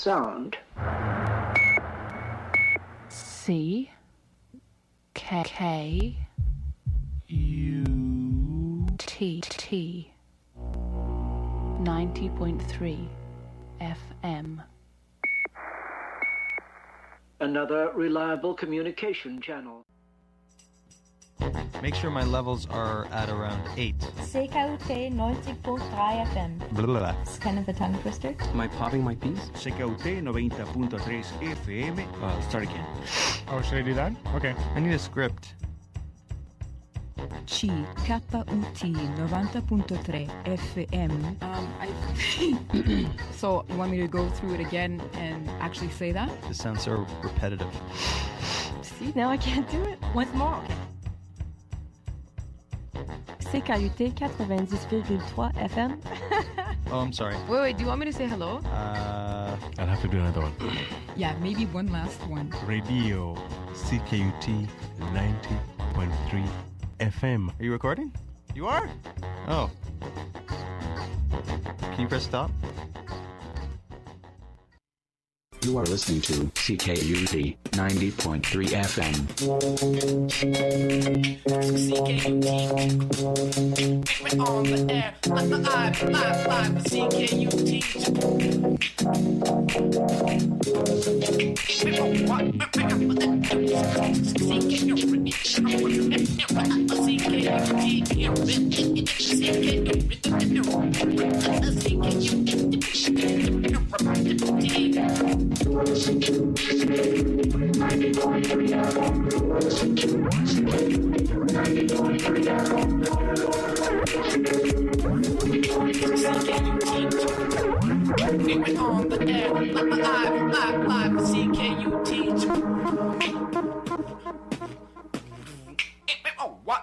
sound. C K U T 90.3 FM. Another reliable communication channel. Make sure my levels are at around 8. CKUT 90.3 FM. Blah, blah, blah. It's kind of a tongue twister. Am I popping my piece? CKUT 90.3 FM. Start again. Oh, should I do that? Okay. I need a script. CKUT 90.3 FM. So you want me to go through it again and actually say that? This sounds so repetitive. See, now I can't do it. Once more. CKUT 90.3 FM. Oh, I'm sorry. Wait, do you want me to say hello? I'll have to do another one. Yeah, maybe one last one. Radio CKUT 90.3 FM. Are you recording? You are? Oh. Can you press stop? You are listening to CKUT 90.3 FM. CKUT. We're on the air. Live, CKUT. We're on the air, live, CKUT. Oh, what?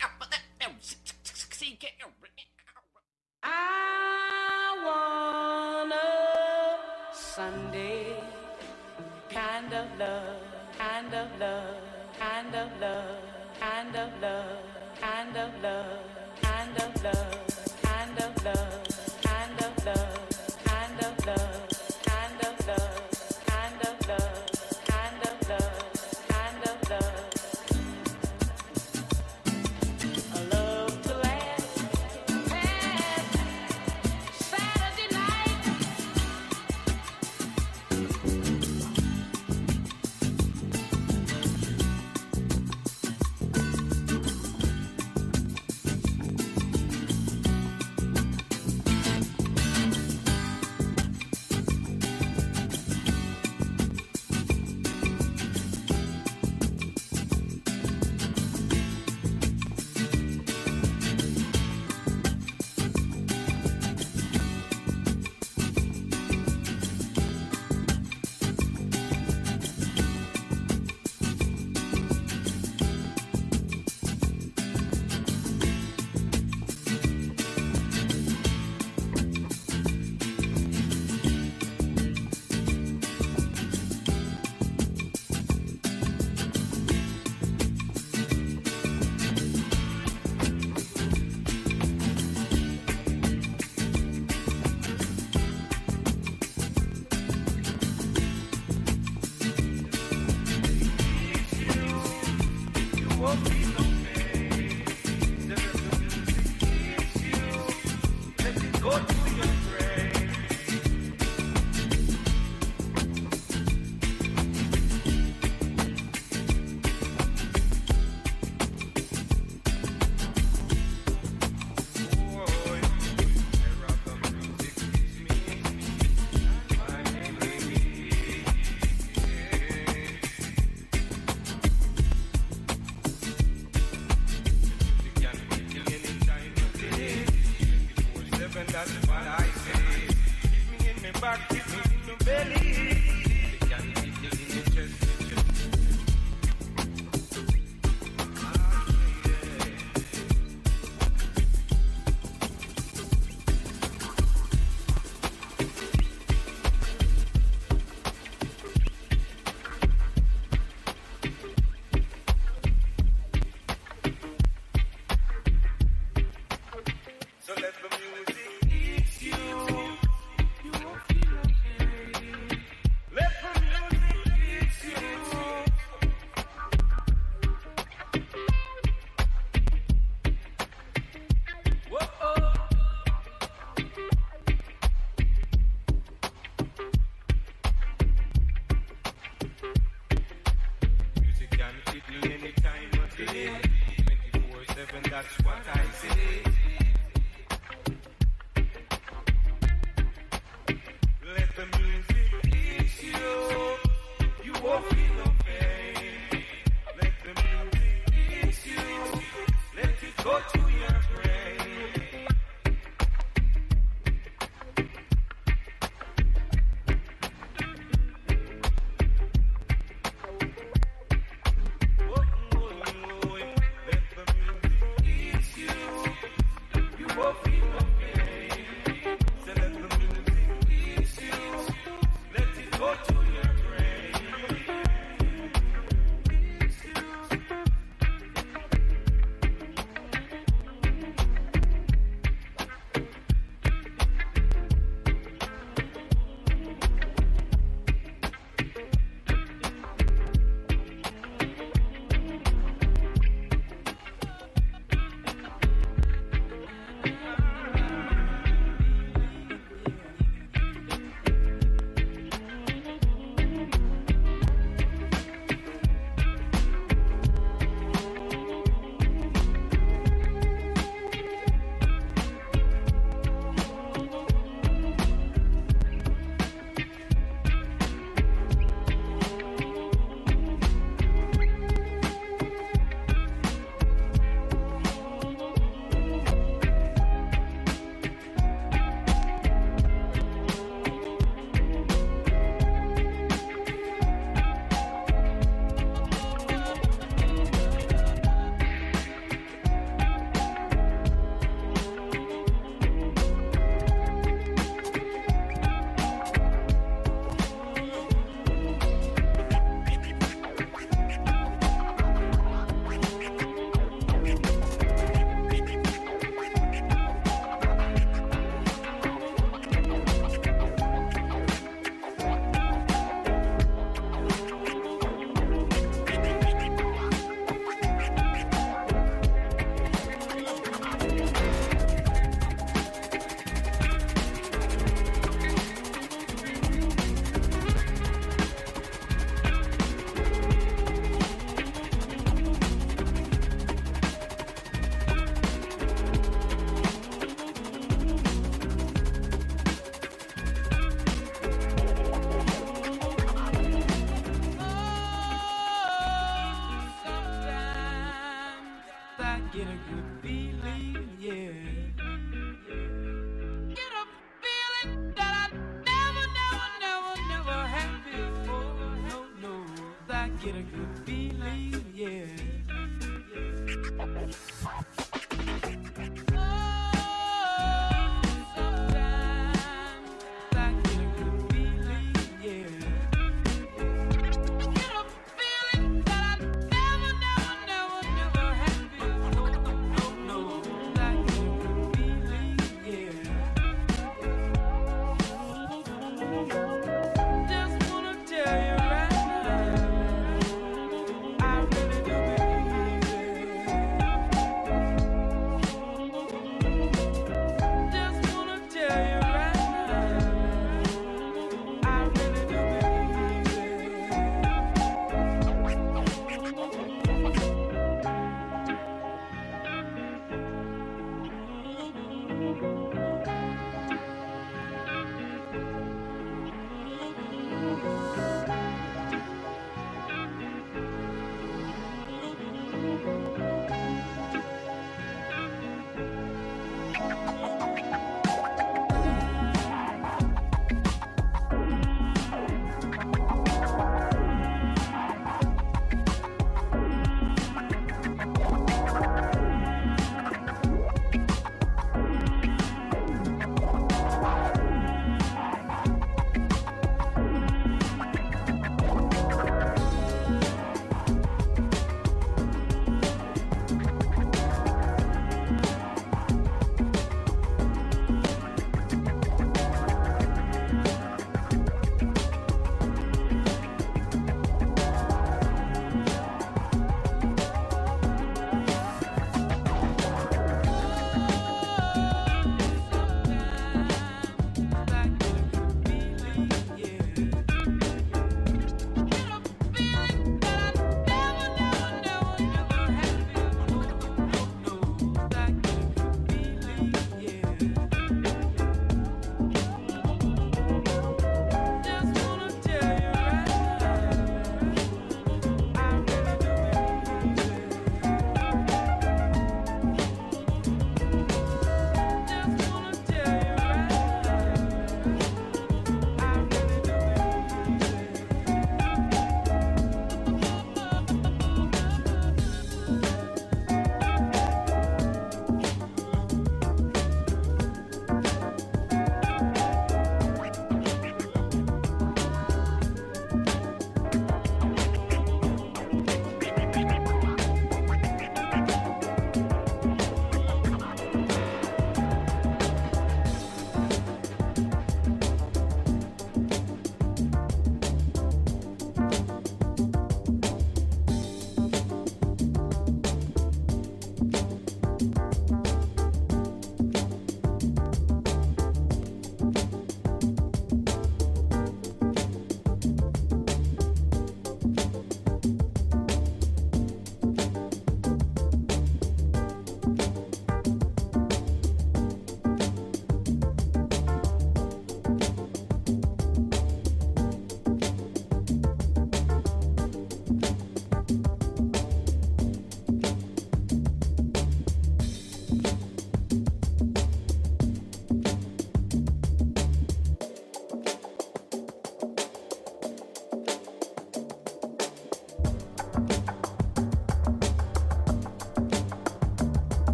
I want a Sunday kind of love, kind of love, kind of love, kind of love, kind of love, kind of love, kind of love, kind of love. Kind of love, kind of love, kind of love, kind of love, kind of love. A love to last past Saturday night. So let the music eat you. You won't feel okay. That's what I say. Let the music ease you. You won't feel no pain. Let the music ease you. Let it go to your brain.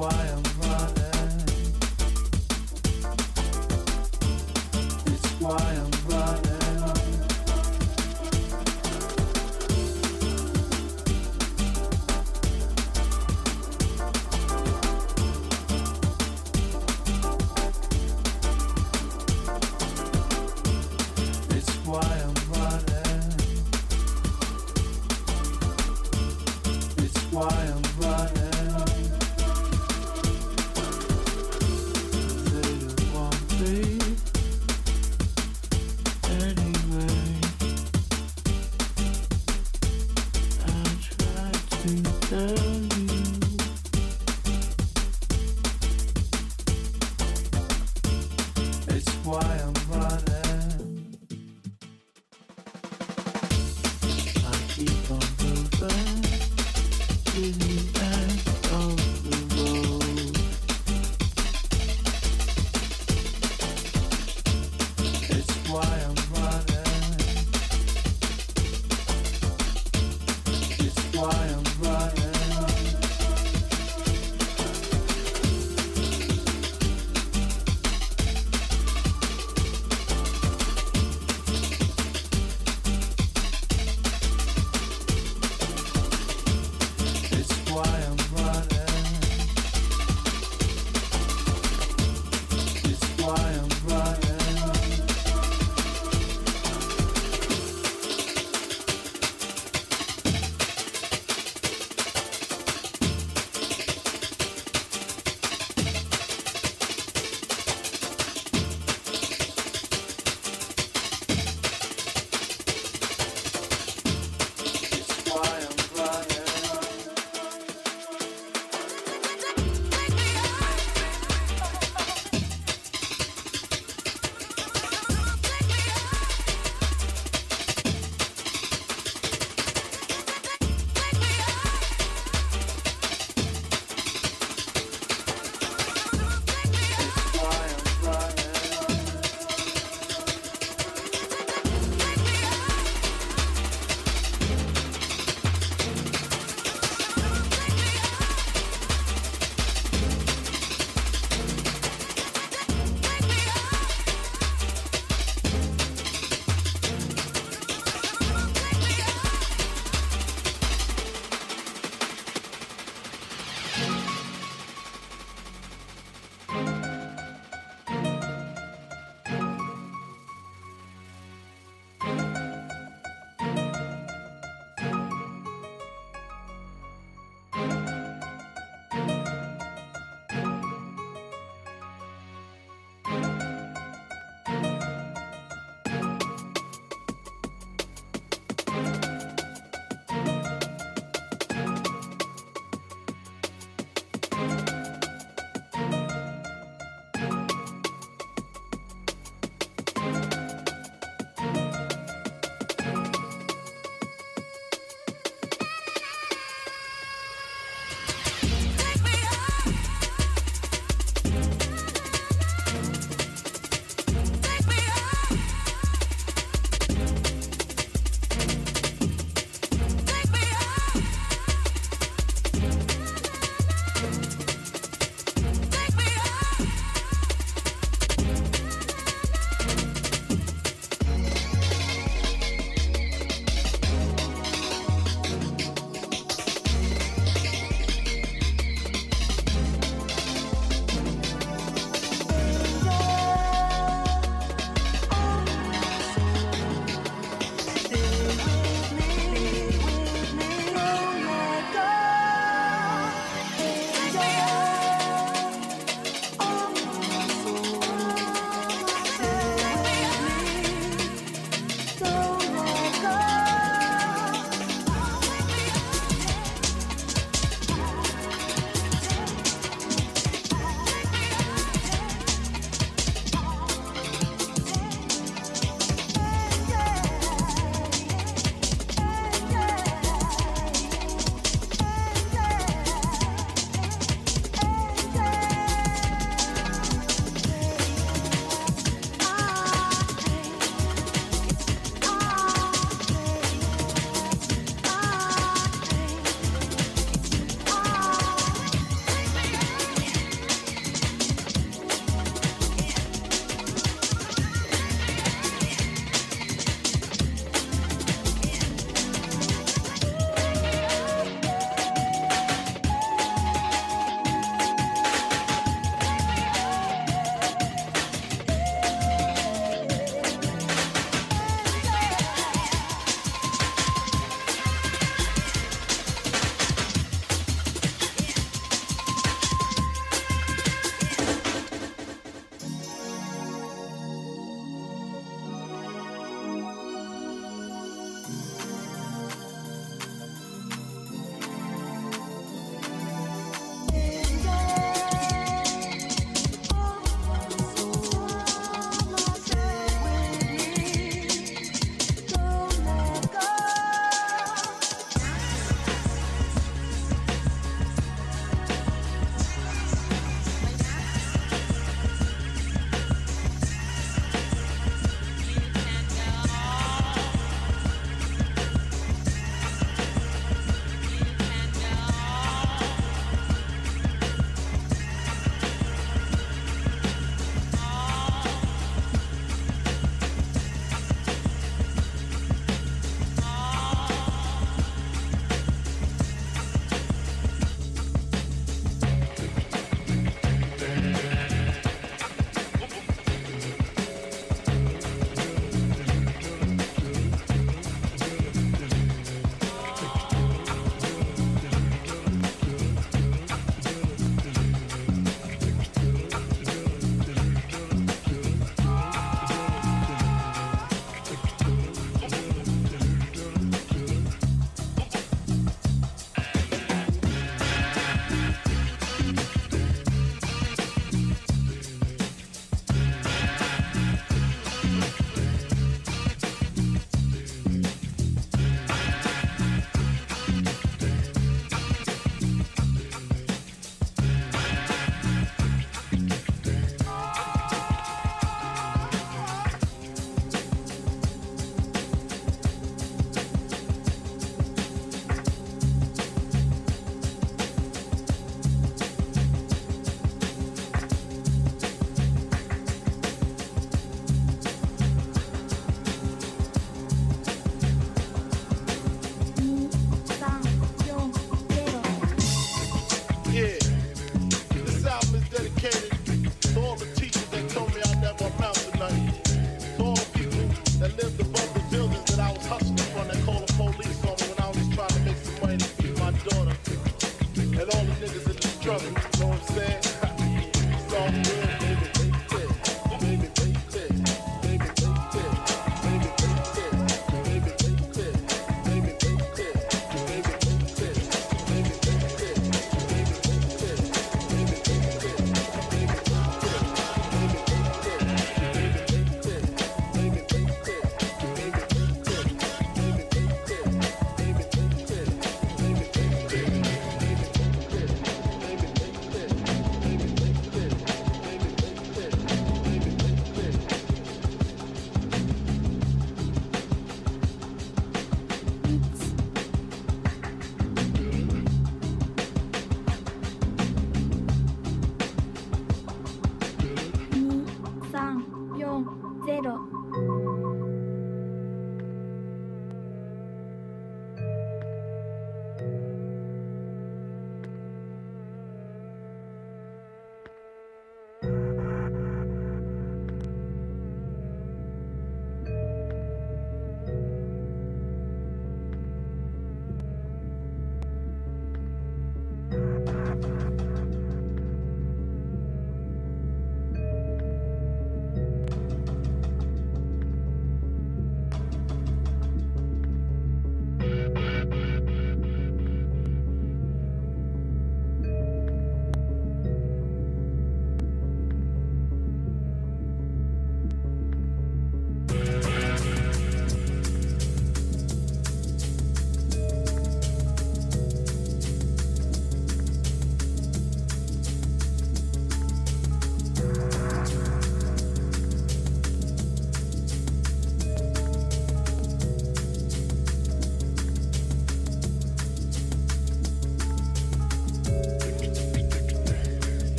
why I'm running. It's why I'm running. It's why I'm running. It's why I'm running. Yeah. This album is dedicated to all the teachers that told me I never amount to nothing. To all the people that lived above the buildings that I was hustling from, that called the police on me when I was just trying to make some money to feed my daughter. And all the niggas in the struggle, you know what I'm saying? It's all good, baby, baby, baby, baby, baby, baby, baby, baby,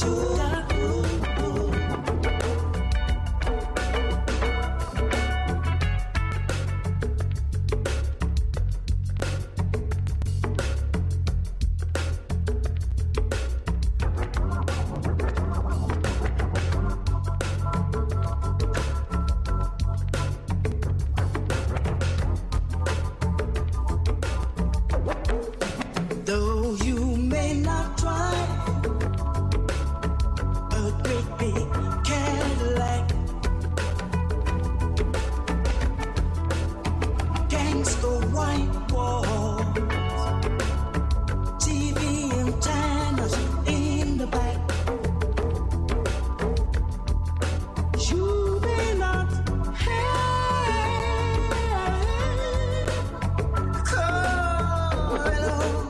Though you may not drive a great big Cadillac, gangster white walls, TV antennas in the back. You may not have a car at all.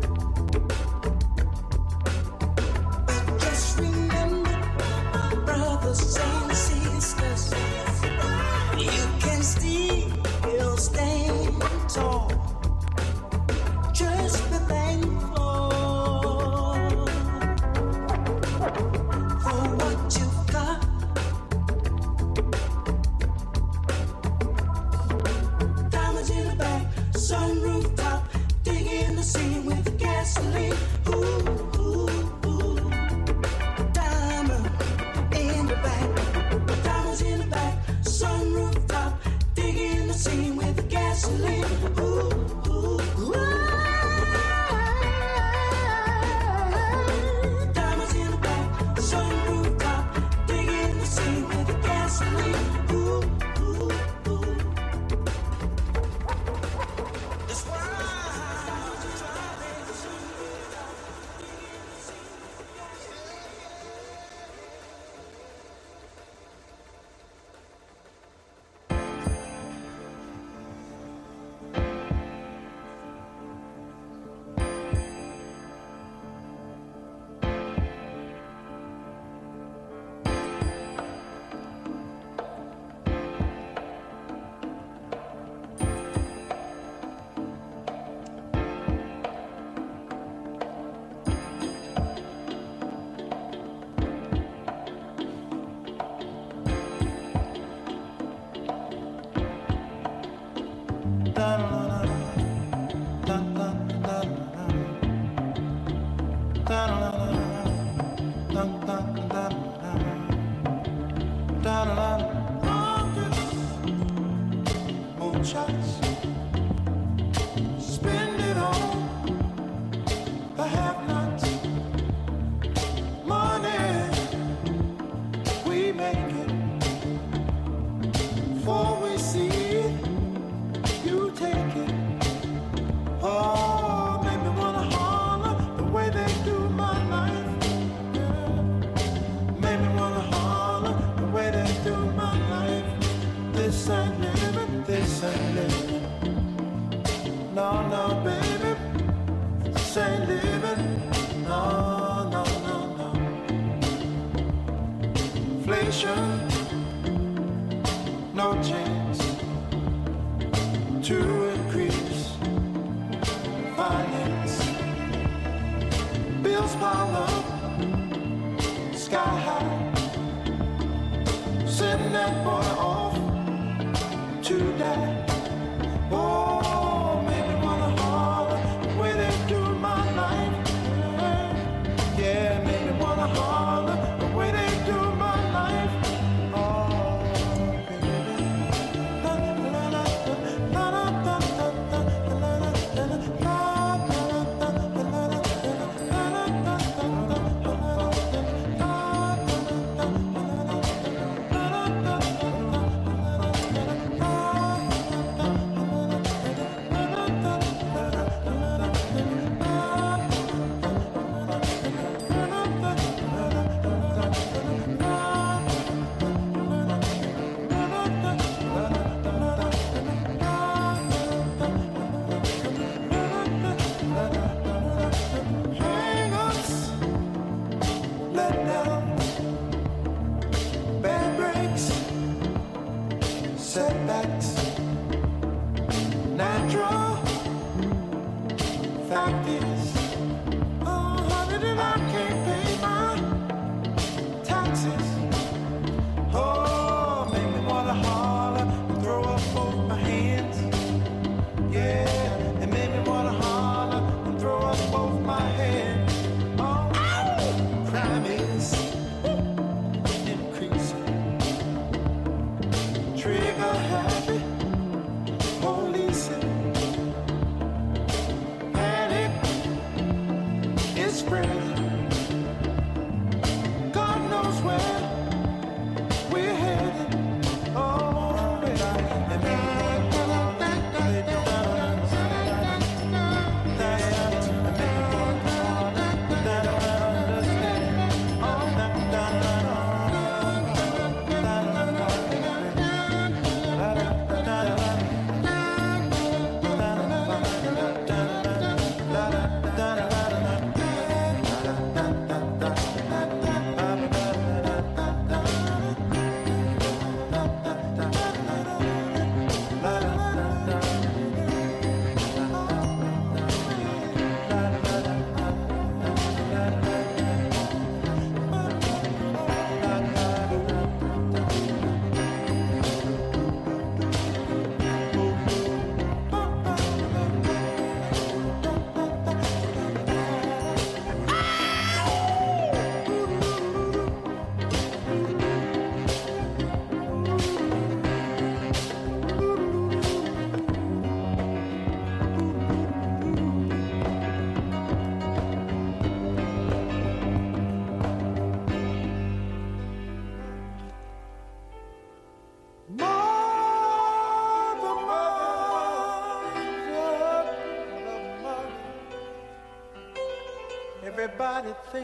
Just remember, brothers and sisters, you can still stand tall. Just be thankful for what you've got. Diamonds in the back, sunroof top, digging the scene with gasoline. Ooh, ooh, ooh. Diamond in the back, diamonds in the back, sunroof top, digging the scene with gasoline. Ooh, ooh, ooh. Diamonds in the back, sunroof top, digging the scene with gasoline. Ooh, ooh, ooh. That's why shots. Spend it all, the have-nots. Money, we make it. Before we see it, you take it. Oh, make me wanna holler the way they do my life. Yeah. Make me wanna holler the way they do my life. This ain't living, this ain't living. No, no, baby, this ain't living. No, no, no, no. Inflation, no chance to increase finance. Bills pile up, sky high. Send that boy off to die. Oh, make me wanna holler the way they do my life. Yeah, make me wanna holler the way they do my life. Oh, baby. La, la, la, la, la, la, la, la, la, la, la, la, la, la,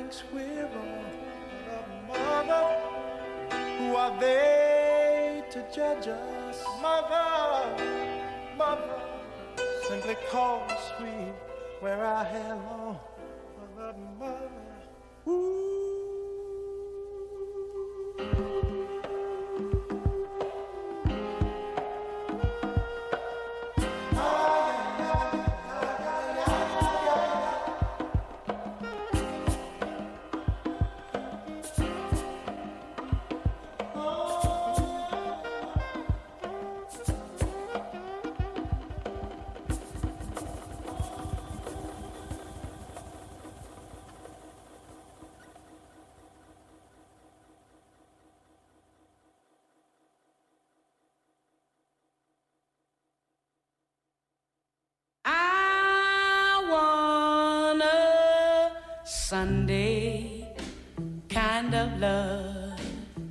thinks we're wrong. Mother, who are they to judge us? Mother, mother, simply cause we wear our hair long. Mother, mother, ooh. Sunday kind of love,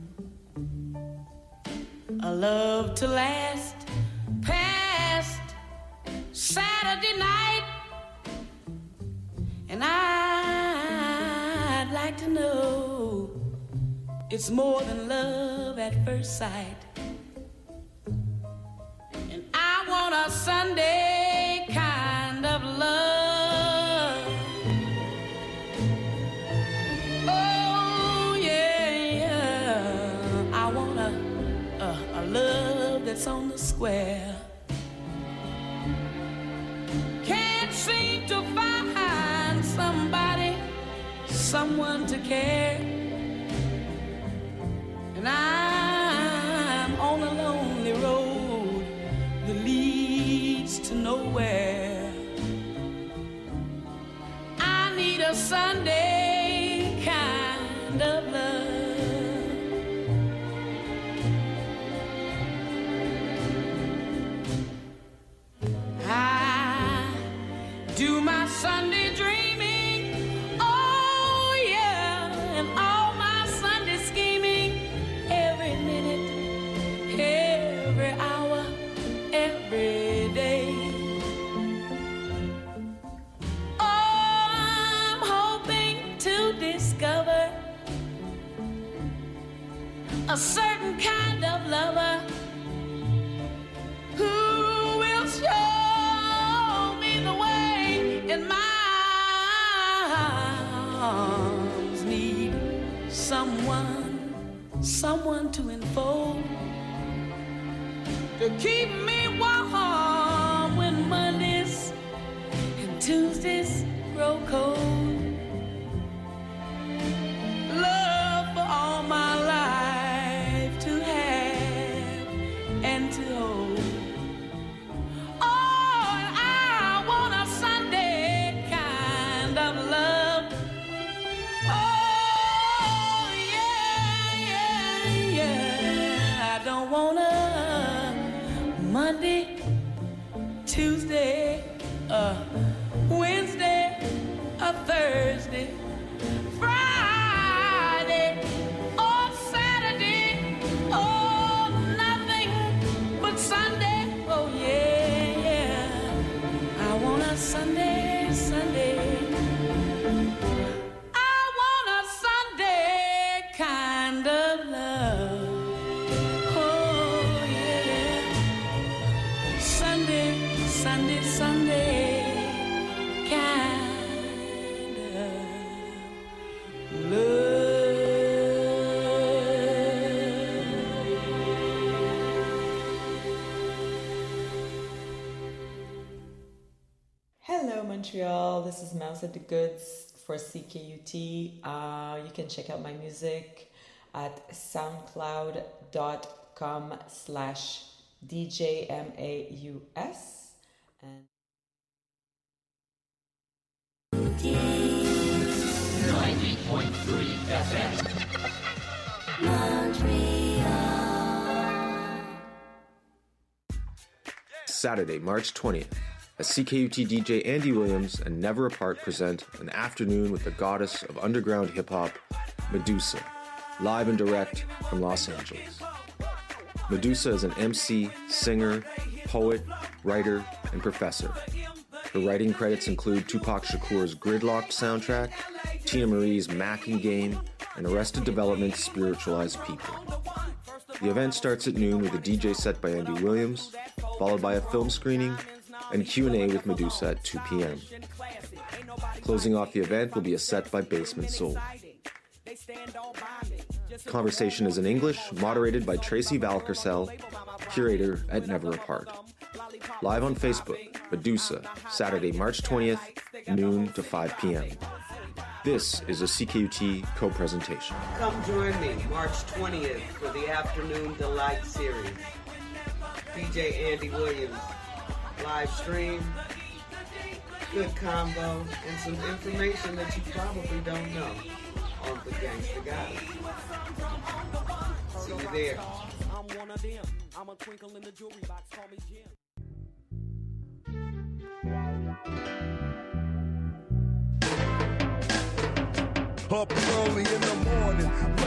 a love to last past Saturday night, and I'd like to know it's more than love at first sight, and I want a Sunday kind of love. That's on the square. Can't seem to find somebody, someone to care, and I'm on a lonely road that leads to nowhere. I need a Sunday kind of love. Do my Sunday dreaming, oh yeah, and all my Sunday scheming, every minute, every hour, every day. Oh, I'm hoping to discover a certain kind of lover who will show and my arms need someone to enfold, to keep me warm when Mondays and Tuesdays grow cold. Love for all my life to have and to hold. Monday, Tuesday, Wednesday, Thursday, Friday, or Saturday, oh, nothing but Sunday, oh yeah, yeah. I want a Sunday, Sunday. I want a Sunday kind of love. Sunday, Sunday, kind of Hello, Montreal. This is Mouse at the Goods for CKUT. You can check out my music at soundcloud.com/DJMAUS. And 90.3 FM. Montreal. Saturday, March 20th, as CKUT DJ Andy Williams and Never Apart present an afternoon with the goddess of underground hip-hop, Medusa, live and direct from Los Angeles. Medusa is an MC, singer, poet, writer, and professor. Her writing credits include Tupac Shakur's Gridlocked soundtrack, Tina Marie's Mackin' Game, and Arrested Development's Spiritualized People. The event starts at noon with a DJ set by Andy Williams, followed by a film screening and Q&A with Medusa at 2 p.m. Closing off the event will be a set by Basement Soul. Conversation is in English, moderated by Tracy Valkersel, curator at Never Apart. Live on Facebook, Medusa, Saturday, March 20th, noon to 5 p.m. This is a CKUT co-presentation. Come join me March 20th for the Afternoon Delight series. DJ Andy Williams, live stream, good combo, and some information that you probably don't know on the Gangsta Goddess. See you there. I'm one of them. I'm a twinkle in the jewelry box. Call me Jim. Up early in the morning.